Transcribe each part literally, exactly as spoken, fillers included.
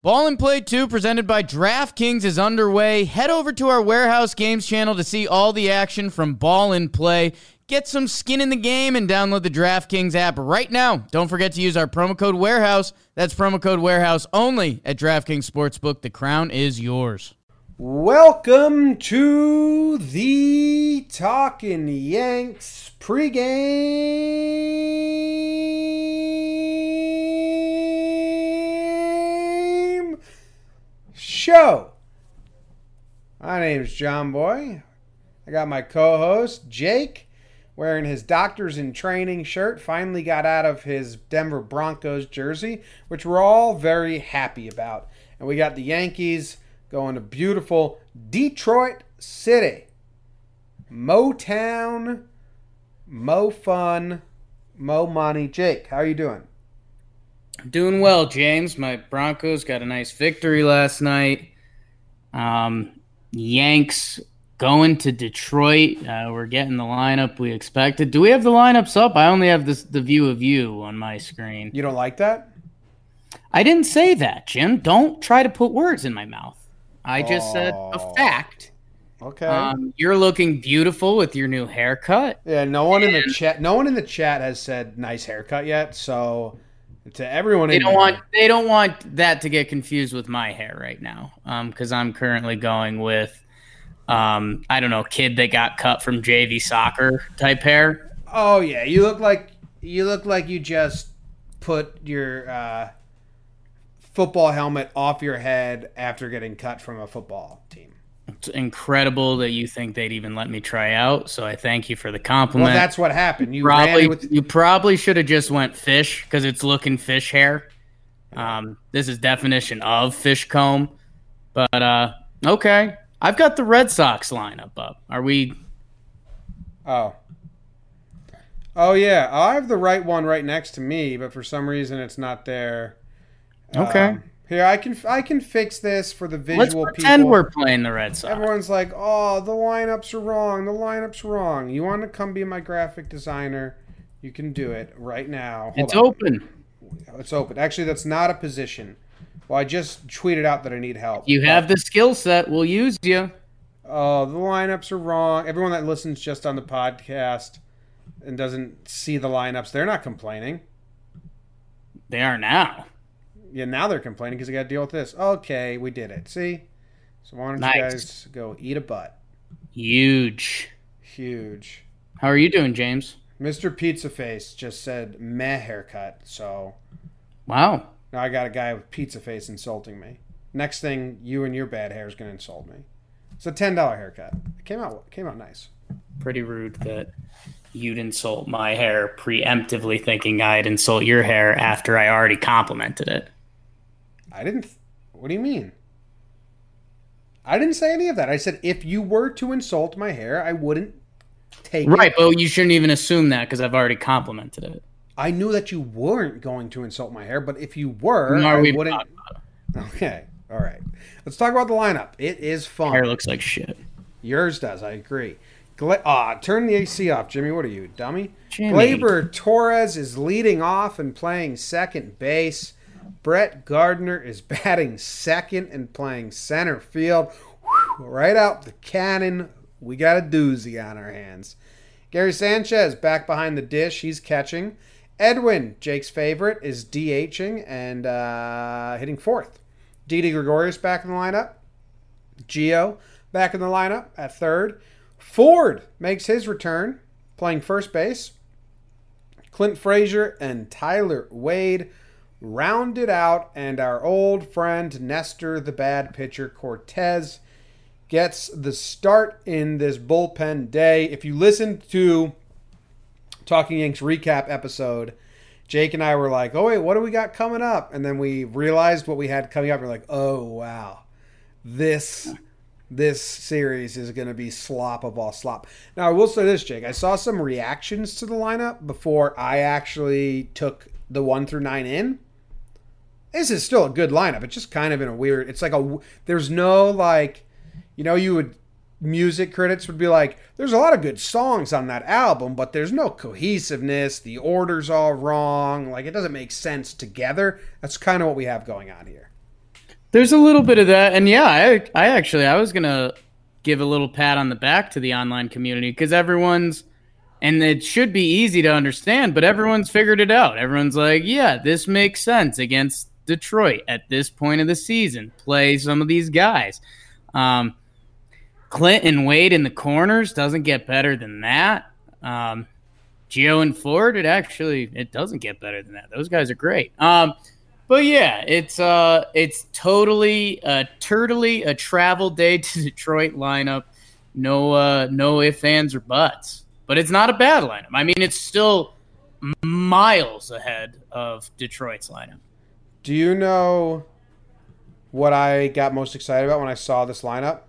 Ball and Play two, presented by DraftKings, is underway. Head over to our Warehouse Games channel to see all the action from Ball and Play. Get some skin in the game and download the DraftKings app right now. Don't forget to use our promo code Warehouse. That's promo code Warehouse only at DraftKings Sportsbook. The crown is yours. Welcome to the Talkin' Yanks pregame show. My name's John Boy. I got my co-host Jake wearing his Doctors in Training shirt. Finally got out of his Denver Broncos jersey, which we're all very happy about. And we got the Yankees going to beautiful Detroit City. Motown, Mo fun, Mo money. Jake, how are you doing? Doing well, James. My Broncos got a nice victory last night. Um, Yanks going to Detroit. Uh, we're getting the lineup we expected. Do we have the lineups up? I only have this, the view of you on my screen. You don't like that? I didn't say that, Jim. Don't try to put words in my mouth. I just oh. said a fact. Okay. Um, you're looking beautiful with your new haircut. Yeah, no one in the chat no one in the chat has said nice haircut yet, so to everyone They in don't there, want they don't want that to get confused with my hair right now. Um, because I'm currently going with um, I don't know, kid that got cut from J V soccer type hair. Oh yeah, you look like you look like you just put your uh, football helmet off your head after getting cut from a football team. It's incredible that you think they'd even let me try out, so I thank you for the compliment. Well, that's what happened. You probably ran with you probably should have just went fish because it's looking fish hair. Um, this is definition of fish comb, but uh, okay. I've got the Red Sox lineup up. Are we? Oh. Oh yeah, I have the right one right next to me, but for some reason it's not there. Okay. Um, Here, I can I can fix this for the visual Let's people. pretend we're playing the Red Sox. Everyone's like, oh, the lineups are wrong. The lineups wrong. You want to come be my graphic designer? You can do it right now. Hold it's on. open. It's open. Actually, that's not a position. Well, I just tweeted out that I need help. You have the skill set. We'll use you. Oh, the lineups are wrong. Everyone that listens just on the podcast and doesn't see the lineups, they're not complaining. They are now. Yeah, now they're complaining because they got to deal with this. Okay, we did it. See? So why don't Nice. you guys go eat a butt? Huge. Huge. How are you doing, James? Mister Pizza Face just said meh haircut, so Wow. now I got a guy with pizza face insulting me. Next thing, you and your bad hair is going to insult me. It's a ten dollar haircut. It came out came out nice. Pretty rude that you'd insult my hair preemptively thinking I'd insult your hair after I already complimented it. I didn't. What do you mean? I didn't say any of that. I said if you were to insult my hair, I wouldn't take it. Right, but you shouldn't even assume that because I've already complimented it. I knew that you weren't going to insult my hair, but if you were, No, I we've wouldn't. talked about it. Okay, all right. Let's talk about the lineup. It is fun. Hair looks like shit. Yours does. I agree. Gla- ah, turn the A C off, Jimmy. What are you, dummy? Jimmy. Gleyber Torres is leading off and playing second base. Brett Gardner is batting second and playing center field. Whew, right out the cannon. We got a doozy on our hands. Gary Sanchez back behind the dish. He's catching. Edwin, Jake's favorite, is DHing and uh, hitting fourth. Didi Gregorius back in the lineup. Gio back in the lineup at third. Ford makes his return, playing first base. Clint Frazier and Tyler Wade rounded out, and our old friend Nestor, the bad pitcher, Cortez, gets the start in this bullpen day. If you listen to Talking Yanks recap episode, Jake and I were like, oh, wait, what do we got coming up? And then we realized what we had coming up. We're like, oh, wow. This this series is going to be slop of all slop. Now, I will say this, Jake. I saw some reactions to the lineup before I actually took the one through nine in. This is still a good lineup. It's just kind of in a weird... It's like a... There's no, like... You know, you would... Music critics would be like, there's a lot of good songs on that album, but there's no cohesiveness. The order's all wrong. Like, it doesn't make sense together. That's kind of what we have going on here. There's a little bit of that, and yeah, I, I actually I was gonna give a little pat on the back to the online community because everyone's, and it should be easy to understand, but everyone's figured it out. Everyone's like, yeah, this makes sense against Detroit at this point of the season. Play some of these guys. Um, Clint and Wade in the corners doesn't get better than that. Um, Gio and Ford, it actually it doesn't get better than that. Those guys are great. Um, But yeah, it's uh, it's totally, uh, turtly a travel day to Detroit lineup. No, uh, no ifs, ands, or buts. But it's not a bad lineup. I mean, it's still miles ahead of Detroit's lineup. Do you know what I got most excited about when I saw this lineup?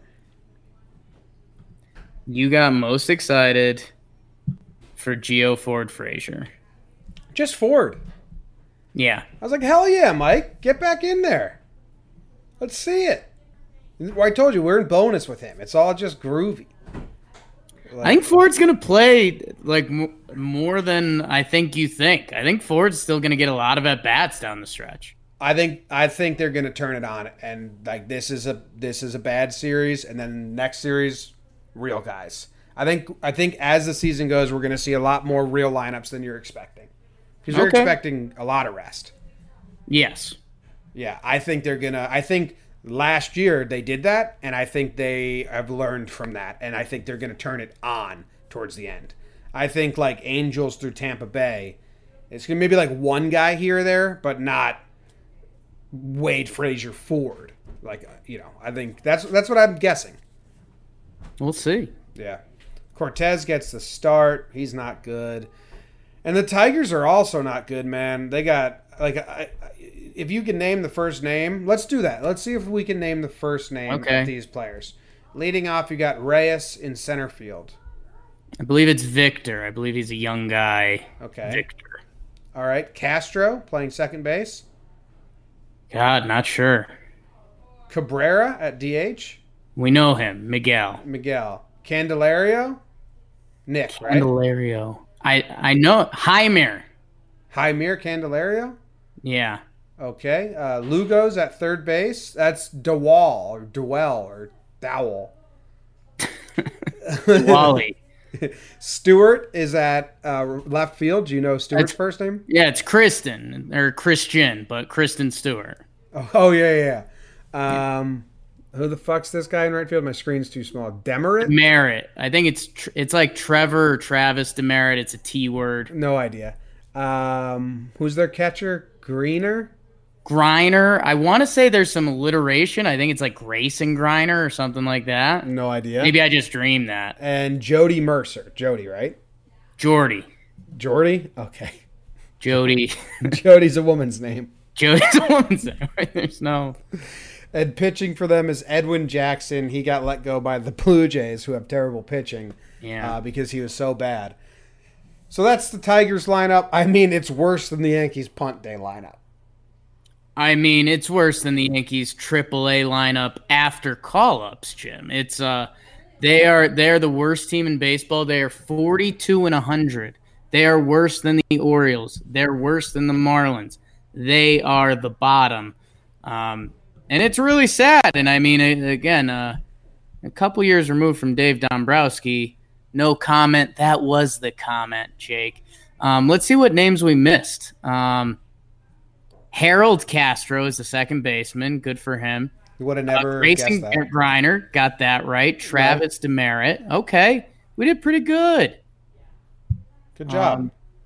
You got most excited for Gio, Ford, Frazier. Just Ford. Yeah. I was like, hell yeah, Mike. Get back in there. Let's see it. Well, I told you, we're in bonus with him. It's all just groovy. Like, I think Ford's going to play like m- more than I think you think. I think Ford's still going to get a lot of at-bats down the stretch. I think I think they're going to turn it on, and like this is a this is a bad series, and then next series, real guys. I think I think as the season goes, we're going to see a lot more real lineups than you're expecting. Because you're Okay. expecting a lot of rest. Yes. Yeah, I think they're going to... I think last year they did that, and I think they have learned from that, and I think they're going to turn it on towards the end. I think, like, Angels through Tampa Bay, it's going to maybe, like, one guy here or there, but not Wade, Frazier, Ford. Like, you know, I think that's that's what I'm guessing. We'll see. Yeah. Cortez gets the start. He's not good. And the Tigers are also not good, man. They got, like, I, if you can name the first name, let's do that. Let's see if we can name the first name Okay. of these players. Leading off, you got Reyes in center field. I believe it's Victor. I believe he's a young guy. Okay. Victor. All right. Castro playing second base. God, not sure. Cabrera at D H. We know him. Miguel. Miguel. Candelario. Nick, right? Candelario. I, I know. Jaime. Jaime Candelario. Yeah. Okay. Uh, Lugo's at third base. That's Dewall or Dewell or Dowell. Wally. Stewart is at uh, left field. Do you know Stewart's That's- first name? Yeah, it's Kristen. Or Christian, but Kristen Stewart. Oh, oh yeah, yeah. yeah. Um, who the fuck's this guy in right field? My screen's too small. Demerit? Merritt. I think it's tr- it's like Trevor or Travis Demerit. It's a T word. No idea. Um, who's their catcher? Greener? Griner. I want to say there's some alliteration. I think it's like Grayson Griner or something like that. No idea. Maybe I just dreamed that. And Jody Mercer. Jody, right? Jordy. Jordy? Okay. Jody. Jody's a woman's name. Jody's a woman's name, right? There's no... And pitching for them is Edwin Jackson. He got let go by the Blue Jays, who have terrible pitching, Yeah. uh, because he was so bad. So that's the Tigers lineup. I mean, it's worse than the Yankees punt day lineup. I mean, it's worse than the Yankees triple A lineup after call-ups, Jim. It's uh they are they're the worst team in baseball. They are forty-two and one hundred. They are worse than the Orioles. They're worse than the Marlins. They are the bottom. Um and it's really sad. And I mean, again, uh, a couple years removed from Dave Dombrowski, no comment. That was the comment, Jake. Um, let's see what names we missed. Um Harold Castro is the second baseman. Good for him. You would have Uh, never Grayson guessed that. Griner got that right. Travis Demerit. Okay. We did pretty good. Good job.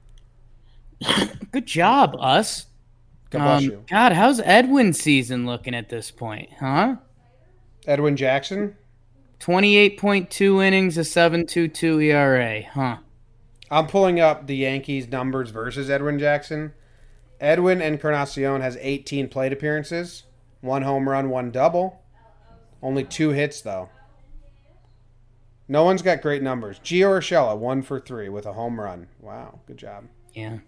Um, good job, us. God bless Um, you. God, how's Edwin's season looking at this point, huh? Edwin Jackson. twenty-eight point two innings, a seven point two two E R A, huh? I'm pulling up the Yankees numbers versus Edwin Jackson. Edwin Encarnacion has eighteen plate appearances, one home run, one double. Only two hits, though. No one's got great numbers. Gio Urshela, one for three with a home run. Wow, good job. Yeah.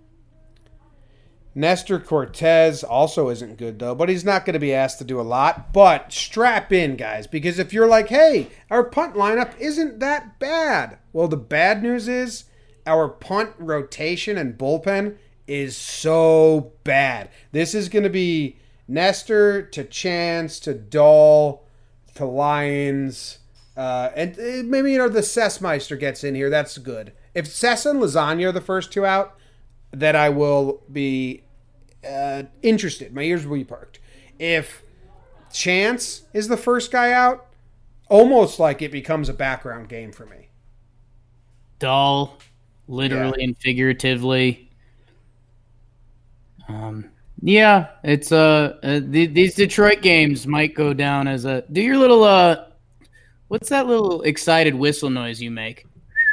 Nestor Cortez also isn't good, though, but he's not going to be asked to do a lot. But strap in, guys, because if you're like, hey, our punt lineup isn't that bad. Well, the bad news is our punt rotation and bullpen is so bad. This is going to be Nestor to Chance to Dahl to Lyons. Uh, and uh, maybe, you know, the Sessmeister gets in here. That's good. If Sessa and Lasagna are the first two out, then I will be uh, interested. My ears will be perked. If Chance is the first guy out, almost like it becomes a background game for me. Dull, literally Yeah. and figuratively. Um, yeah, it's uh, uh th- these Detroit games might go down as a. Do your little uh, what's that little excited whistle noise you make?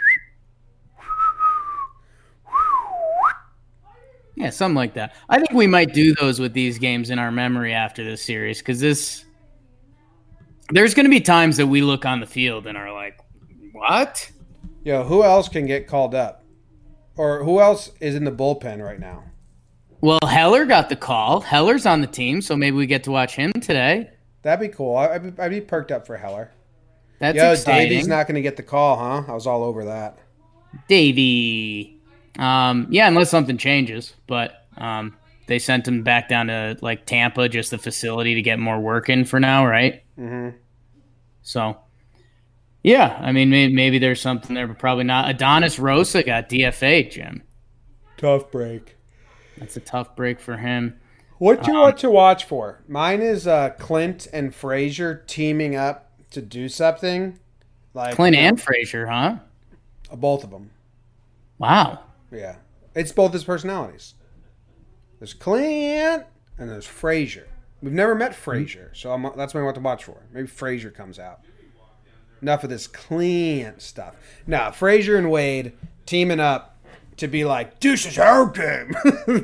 Yeah, something like that. I think we might do those with these games in our memory after this series because this. There's going to be times that we look on the field and are like, "What?" Yo, who else can get called up? Or who else is in the bullpen right now? Well, Heller got the call. Heller's on the team, so maybe we get to watch him today. That'd be cool. I- I'd be, I'd be perked up for Heller. That's Yo, exciting. Davey's not going to get the call, huh? I was all over that. Davey. Um, yeah, unless something changes. But um, they sent him back down to like Tampa, just the facility to get more work in for now, right? Mm-hmm. So, yeah, I mean, maybe, maybe there's something there, but probably not. Adonis Rosa got D F A'd, Jim. Tough break. That's a tough break for him. What you Um, want to watch for? Mine is uh, Clint and Frazier teaming up to do something. Like Clint you know, and Frazier, huh? both of them. Wow. Yeah, it's both his personalities. There's Clint and there's Frazier. We've never met Frazier, so I'm, that's what I want to watch for. Maybe Frazier comes out. Enough of this Clint stuff. Now, Frazier and Wade teaming up to be like, this is our game.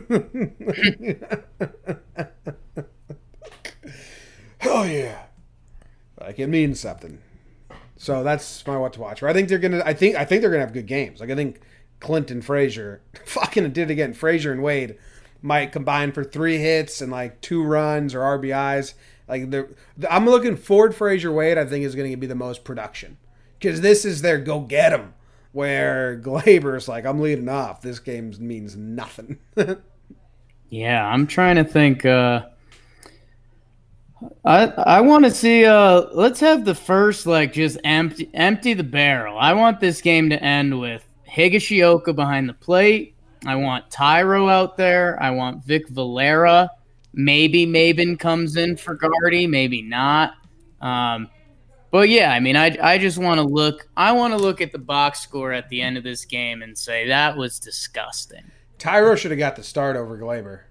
Oh yeah, like it means something. So that's my what to watch. I think they're gonna. I think. I think they're gonna have good games. Like I think Clint and Frazier, fucking did it again. Frazier and Wade might combine for three hits and like two runs or R B Is. Like the, I'm looking forward. Frazier Wade, I think, is going to be the most production because this is their go get 'em. Where Glaber's like, I'm leading off. This game means nothing. Yeah, I'm trying to think. Uh, I I want to see. Uh, let's have the first like just empty empty the barrel. I want this game to end with Higashioka behind the plate. I want Tyro out there. I want Vic Valera. Maybe Maben comes in for Gardy. Maybe not. Um, but yeah, I mean, I I just want to look. I want to look at the box score at the end of this game and say that was disgusting. Tyro should have got the start over Glaber.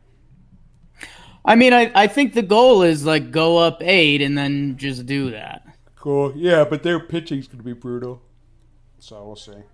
I mean, I, I think the goal is like go up eight and then just do that. Cool. Yeah, but their pitching's going to be brutal. So we'll see.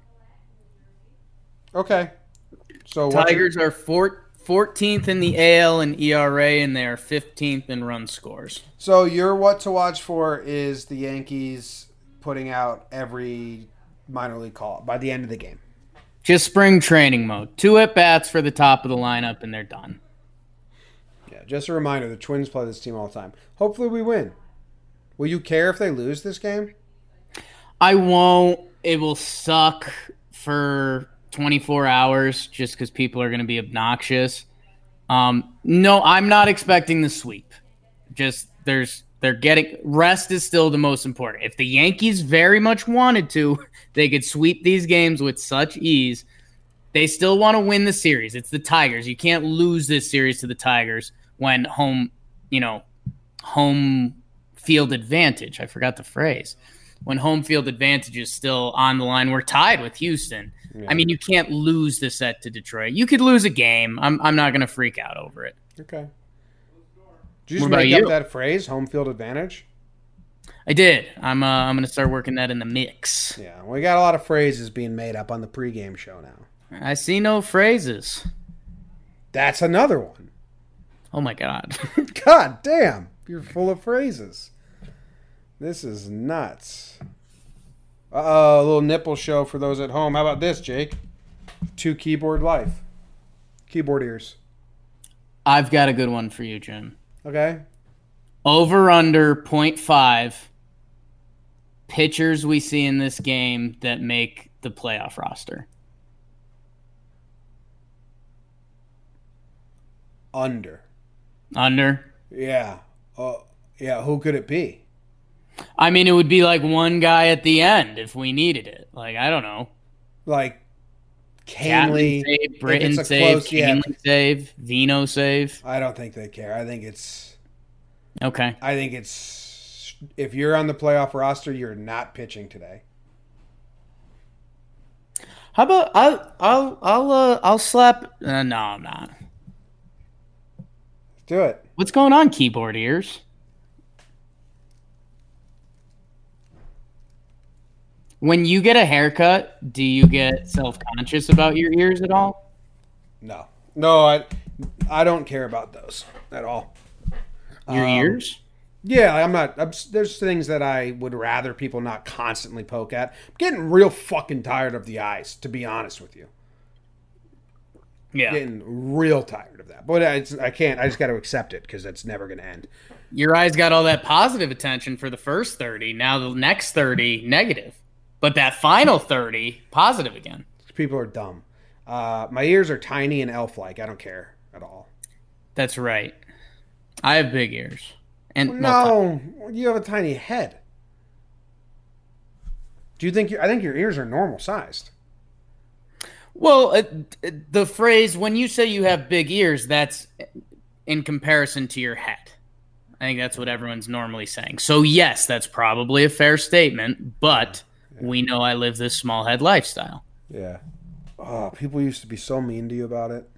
Okay. So what's your- Tigers are four, fourteenth in the A L in E R A, and they are fifteenth in run scores. So your what to watch for is the Yankees putting out every minor league call by the end of the game. Just spring training mode. Two at-bats for the top of the lineup, and they're done. Yeah, just a reminder, the Twins play this team all the time. Hopefully we win. Will you care if they lose this game? I won't. It will suck for twenty-four hours just because people are going to be obnoxious. Um, no, I'm not expecting the sweep. Just there's they're getting rest is still the most important. If the Yankees very much wanted to, they could sweep these games with such ease. They still want to win the series. It's the Tigers. You can't lose this series to the Tigers when home, you know, home field advantage. I forgot the phrase. When home field advantage is still on the line, we're tied with Houston. Yeah. I mean, you can't lose the set to Detroit. You could lose a game. I'm I'm not going to freak out over it. Okay. Did you just What about make up you? that phrase, home field advantage? I did. I'm uh, I'm going to start working that in the mix. Yeah, we got a lot of phrases being made up on the pregame show now. I see no phrases. That's another one. Oh my god. God damn, you're full of phrases. This is nuts. Uh-oh, a little nipple show for those at home. How about this, Jake? Two keyboard life. Keyboard ears. I've got a good one for you, Jim. Okay? Over under point five pitchers we see in this game that make the playoff roster. Under. Under. Yeah. Uh, yeah. Who could it be? I mean, it would be like one guy at the end if we needed it. Like, I don't know. Like Chapman Canely. save, Britton it's a save, close- yeah. Canely save, Vino save. I don't think they care. I think it's. Okay. I think it's. If you're on the playoff roster, you're not pitching today. How about I'll I'll I'll uh, I'll slap. Uh, no, I'm not. Do it. What's going on, keyboard ears? When you get a haircut, do you get self-conscious about your ears at all? No. No, I. I don't care about those at all. Your Um, ears? Yeah, I'm not. I'm, there's things that I would rather people not constantly poke at. I'm getting real fucking tired of the eyes, to be honest with you. Yeah. Getting real tired of that. But I, it's, I can't. I just got to accept it because it's never going to end. Your eyes got all that positive attention for the first thirty. Now the next thirty, negative. But that final thirty, positive again. People are dumb. Uh, my ears are tiny and elf-like. I don't care at all. That's right. I have big ears. And No, you have a tiny head. Do you think? You, I think your ears are normal sized. Well, uh, the phrase, when you say you have big ears, that's in comparison to your head. I think that's what everyone's normally saying. So, yes, that's probably a fair statement, but yeah. we know I live this small head lifestyle. Yeah. Oh, people used to be so mean to you about it.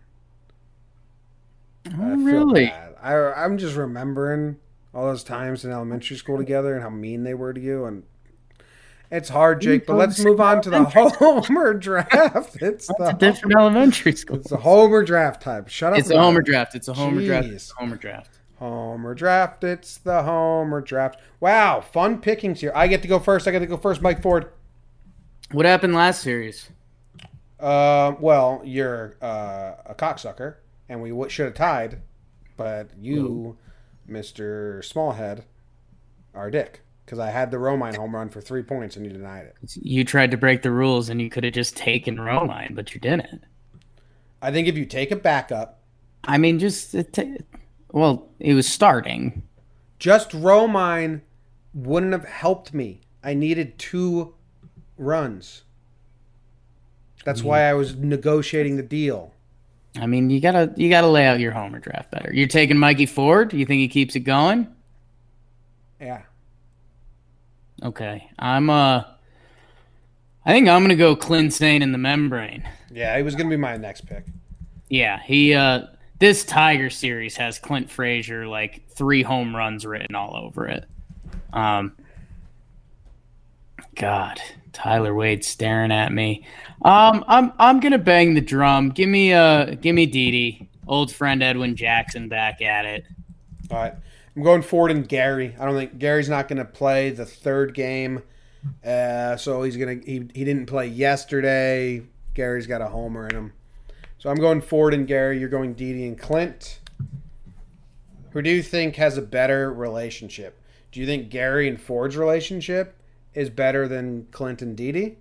Oh, really? Bad. I, I'm just remembering all those times in elementary school together and how mean they were to you. And it's hard, Jake, but let's move on to the Homer draft. It's That's the a different elementary school. It's a Homer draft time. Shut up. It's a Homer draft. It's a Homer Jeez. draft. It's a Homer draft. Homer draft. It's the Homer draft. Wow, fun pickings here. I get to go first. I get to go first. Mike Ford. What happened last series? Uh, well, you're uh, a cocksucker, and we w- should have tied, but you, Ooh. Mister Smallhead, are a dick. Because I had the Romine home run for three points, and you denied it. You tried to break the rules, and you could have just taken Romine, but you didn't. I think if you take a backup... I mean, just... T- well, it was starting. Just Romine wouldn't have helped me. I needed two runs. That's why I was negotiating the deal. I mean, you gotta you gotta lay out your Homer draft better. You're taking Mikey Ford? You think he keeps it going? Yeah. Okay. I'm uh I think I'm gonna go Clint Sane in the membrane. Yeah, he was gonna be my next pick. Yeah, he uh this Tiger series has Clint Frazier like three home runs written all over it. Um God, Tyler Wade staring at me. Um, I'm I'm gonna bang the drum. Give me uh, give me Didi, old friend Edwin Jackson back at it. All right, I'm going Ford and Gary. I don't think Gary's not gonna play the third game, uh, so he's gonna he he didn't play yesterday. Gary's got a homer in him, so I'm going Ford and Gary. You're going Didi and Clint. Who do you think has a better relationship? Do you think Gary and Ford's relationship is better than Clint and Didi?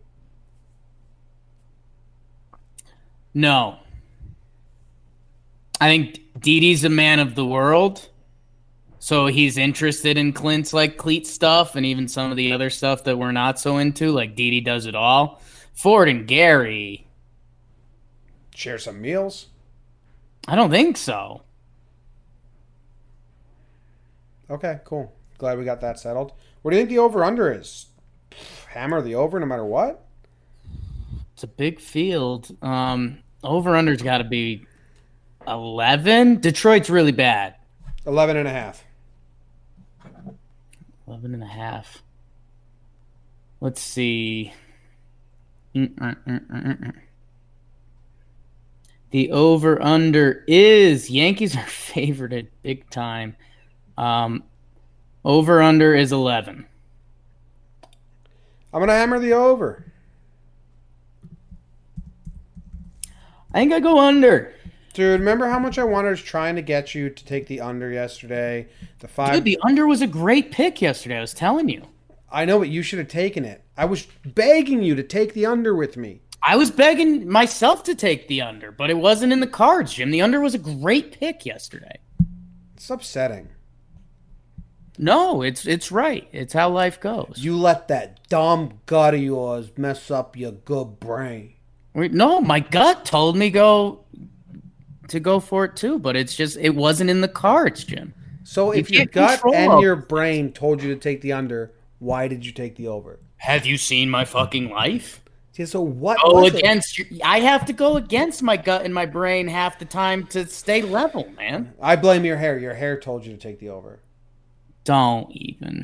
No. I think Didi's a man of the world, so he's interested in Clint's like cleat stuff and even some of the other stuff that we're not so into, like Didi does it all. Ford and Gary share some meals? I don't think so. Okay, cool. Glad we got that settled. What do you think the over-under is? Hammer the over no matter what? It's a big field. Um, over-under's got to be eleven. Detroit's really bad. eleven and a half. eleven and a half. Let's see. Mm-mm-mm-mm-mm. The over-under is Yankees are favored at big time. Um, over-under is eleven. I'm going to hammer the over. I think I go under. Dude, remember how much I wanted was trying to get you to take the under yesterday? The five. Dude, the under was a great pick yesterday. I was telling you. I know, but you should have taken it. I was begging you to take the under with me. I was begging myself to take the under, but it wasn't in the cards, Jim. The under was a great pick yesterday. It's upsetting. No, it's it's right. It's how life goes. You let that dumb gut of yours mess up your good brain. Wait, no, my gut told me go to go for it too, but it's just it wasn't in the cards, Jim. So if You your can't gut control and it. your brain told you to take the under, why did you take the over? Have you seen my fucking life? Yeah, so what Go was it? against your, I have to go against my gut and my brain half the time to stay level, man. I blame your hair. Your hair told you to take the over. Don't even.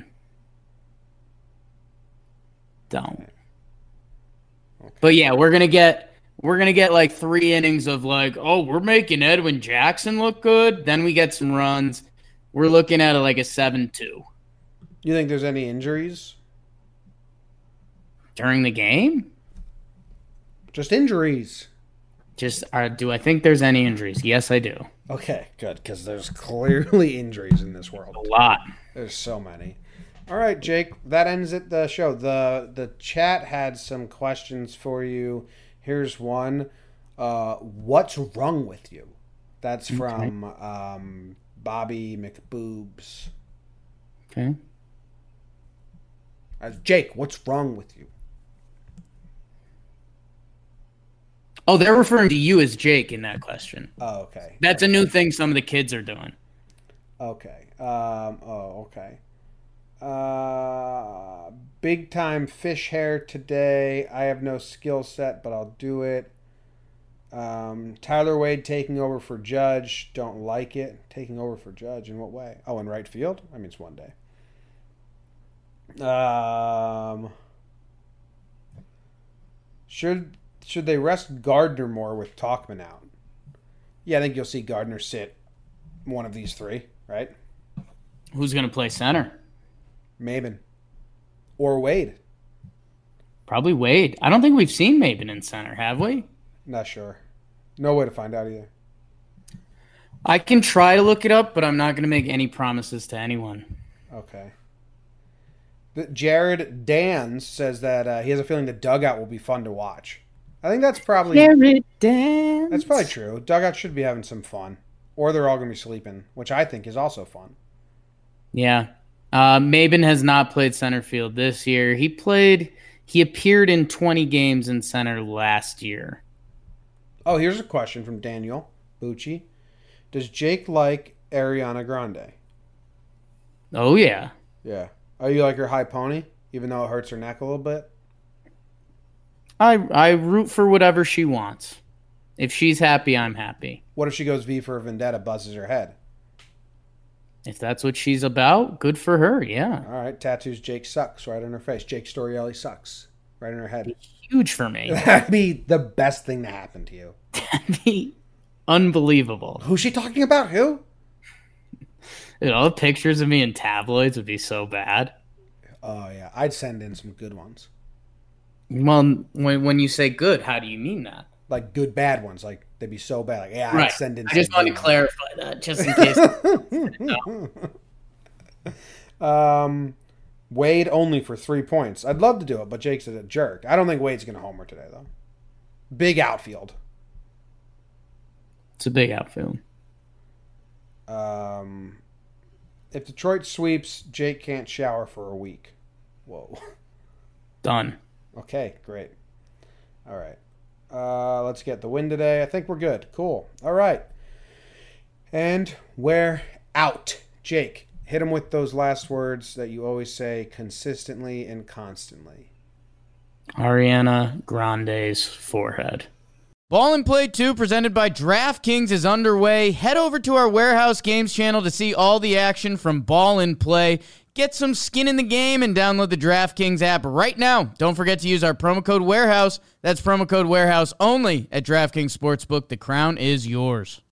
Don't. But yeah, we're gonna get we're gonna get like three innings of like, oh, we're making Edwin Jackson look good. Then we get some runs. We're looking at it like a seven two You think there's any injuries? during the game. Just injuries. Just uh, do I think there's any injuries? Yes, I do. Okay, good, because there's clearly injuries in this world. A lot. There's so many. All right, Jake, that ends it the show. The the chat had some questions for you. Here's one. Uh, what's wrong with you? That's from um, Bobby McBoobs. Okay. Uh, Jake, what's wrong with you? Oh, they're referring to you as Jake in that question. Oh, okay. That's a new thing some of the kids are doing. Okay. Um, oh, okay. Uh, big time fish hair today. I have no skill set, but I'll do it. Um, Tyler Wade taking over for Judge. Don't like it. Taking over for Judge in what way? Oh, in right field? I mean, it's one day. Um, should should they rest Gardner more with Talkman out? Yeah, I think you'll see Gardner sit one of these three, right? Who's going to play center? Maben. Or Wade. Probably Wade. I don't think we've seen Maben in center, have we? Not sure. No way to find out either. I can try to look it up, but I'm not going to make any promises to anyone. Okay. The, Jared Dans says that uh, he has a feeling the dugout will be fun to watch. I think that's probably Jared Dance. that's probably true. Dugout should be having some fun, or they're all going to be sleeping, which I think is also fun. Yeah. Uh, Maben has not played center field this year. He played, he appeared in twenty games in center last year. Oh, here's a question from Daniel Bucci. Does Jake like Ariana Grande? Oh, yeah. Yeah. Oh, you like her high pony, even though it hurts her neck a little bit? I I root for whatever she wants. If she's happy, I'm happy. What if she goes V for a Vendetta, buzzes her head? If that's what she's about, good for her, yeah. All right, tattoos Jake sucks right on her face. Jake Storielli sucks right on her head. Huge for me. That'd be the best thing to happen to you. That'd be unbelievable. Who's she talking about? Who? Dude, all the pictures of me in tabloids would be so bad. Oh, yeah. I'd send in some good ones. Well, when when you say good, how do you mean that? Like good, bad ones. Like they'd be so bad. Like, yeah, I'd Right. send in I some just want to good clarify that, just in case. ones. um, Wade only for three points. I'd love to do it, but Jake's a jerk. I don't think Wade's going to homer today, though. Big outfield. It's a big outfield. Um, if Detroit sweeps, Jake can't shower for a week. Whoa. Done. Okay, great. All right. Uh, let's get the win today. I think we're good. Cool. All right. And we're out. Jake, hit him with those last words that you always say consistently and constantly. Ariana Grande's forehead. Ball and Play two presented by DraftKings is underway. Head over to our Warehouse Games channel to see all the action from Ball and Play. Get some skin in the game and download the DraftKings app right now. Don't forget to use our promo code Warehouse. That's promo code Warehouse only at DraftKings Sportsbook. The crown is yours.